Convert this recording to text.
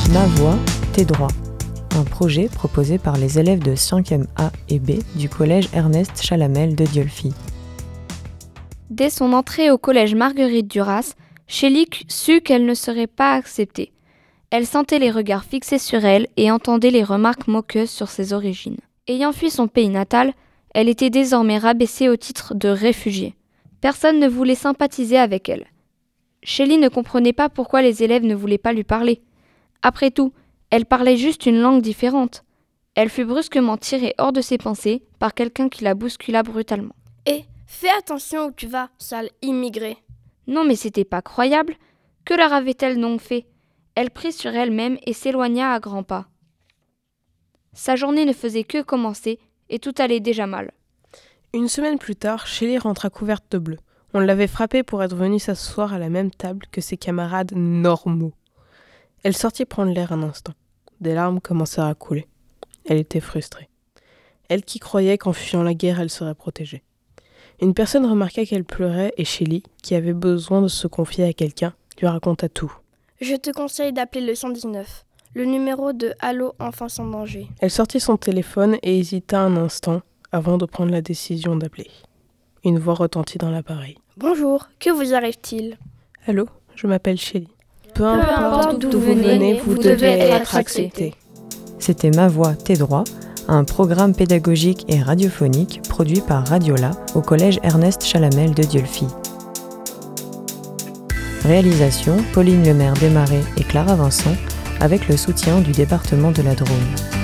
Ma voix, tes droits. Un projet proposé par les élèves de 5e A et B du collège Ernest Chalamel de Dieulefit. Dès son entrée au collège Marguerite Duras, Shelly sut qu'elle ne serait pas acceptée. Elle sentait les regards fixés sur elle et entendait les remarques moqueuses sur ses origines. Ayant fui son pays natal, elle était désormais rabaissée au titre de réfugiée. Personne ne voulait sympathiser avec elle. Shelly ne comprenait pas pourquoi les élèves ne voulaient pas lui parler. Après tout, elle parlait juste une langue différente. Elle fut brusquement tirée hors de ses pensées par quelqu'un qui la bouscula brutalement. « Hé, fais attention où tu vas, sale immigré !» Non mais c'était pas croyable. Que leur avait-elle donc fait ? Elle prit sur elle-même et s'éloigna à grands pas. Sa journée ne faisait que commencer et tout allait déjà mal. Une semaine plus tard, Shelly rentra couverte de bleu. On l'avait frappée pour être venue s'asseoir à la même table que ses camarades normaux. Elle sortit prendre l'air un instant. Des larmes commencèrent à couler. Elle était frustrée. Elle qui croyait qu'en fuyant la guerre, elle serait protégée. Une personne remarqua qu'elle pleurait et Shelly, qui avait besoin de se confier à quelqu'un, lui raconta tout. « Je te conseille d'appeler le 119, le numéro de Allô Enfants sans danger. » Elle sortit son téléphone et hésita un instant avant de prendre la décision d'appeler. Une voix retentit dans l'appareil. « Bonjour, que vous arrive-t-il ?»« Allô, je m'appelle Shelly. Peu importe d'où vous venez, vous devez être accepté. » C'était Ma voix, tes droits, un programme pédagogique et radiophonique produit par Radiola au collège Ernest Chalamel de Dieulefit. Réalisation Pauline Lemaire Desmarais et Clara Vincent avec le soutien du département de la Drôme.